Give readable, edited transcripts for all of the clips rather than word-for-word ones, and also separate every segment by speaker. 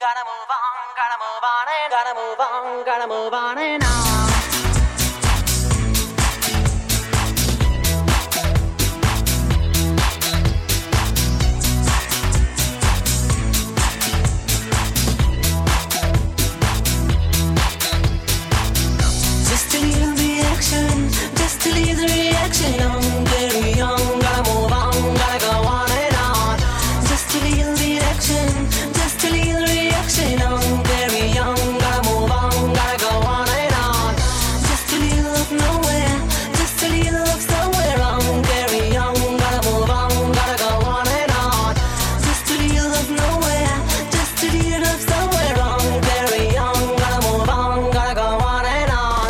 Speaker 1: Gotta move on, gotta move on, and gotta move on, gotta move on and on. Just to leave the action, just to leave the reaction. Young, very young, gotta move on, gotta go on and on. Just to leave the action, just to leave the reaction. Young, very young, gotta move on, gotta go on and on. Just to leave love nowhere, just to leave love somewhere. Young, very young, gotta move on, gotta go on and on. Just to leave love nowhere, just to leave love somewhere. Young, very young, gotta move on, gotta go on and on.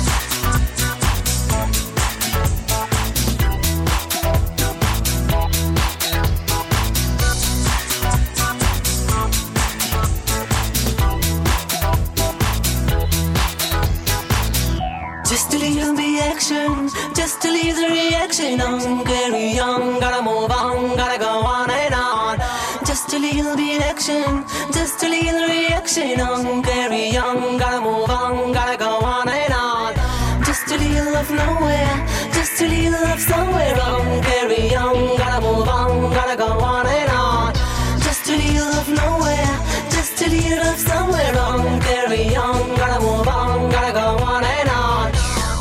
Speaker 1: Just to leave the action, just to leave the reaction. I'm very young, gotta move on, gotta go on and on. Just to leave the action, just to leave the reaction. I'm very young, gotta move on, gotta go on and on. Just to leave love nowhere, just to leave love somewhere. I'm very young, gotta move on, gotta go on and on. Just to leave love nowhere, just to leave love somewhere. I'm very young, gotta move on, gotta go on and on.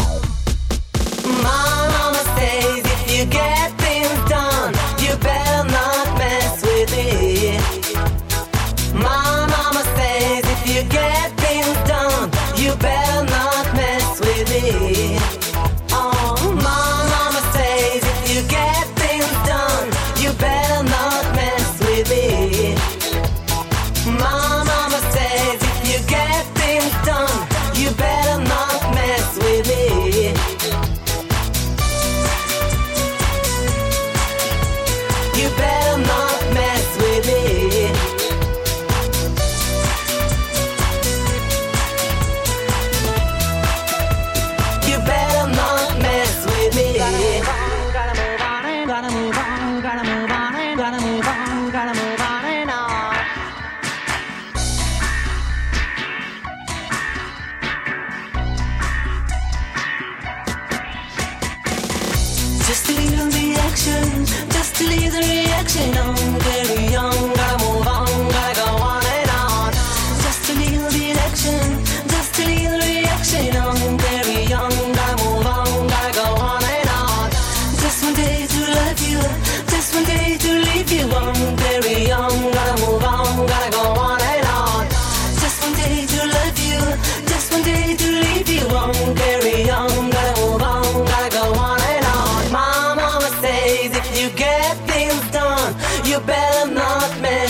Speaker 1: My mama says if you get things done, you better not mess with it. My mama says if you get things done, you better not mess with it. Oh, my mama says if you get things done, you better not mess with it. My mama says if you get things done, you better not mess with it. You better not mess with it. You better not mess with me. Gotta move on and gotta move on, gotta move on and gotta move on, gotta move on and on. Just to leave the action, just to leave the reaction. I'm very young, gotta move on, gotta go on and on. Just to leave the action, just to leave the reaction. I'm very young, gotta move on, gotta go on and on. Just one day to love you, just one day to leave you. I'm very young, gotta move on, gotta go on and on. Just one day to love you, just one day to leave you. I'm very young, gotta move on, gotta go on and on. My mama says if you get things done, you better not mess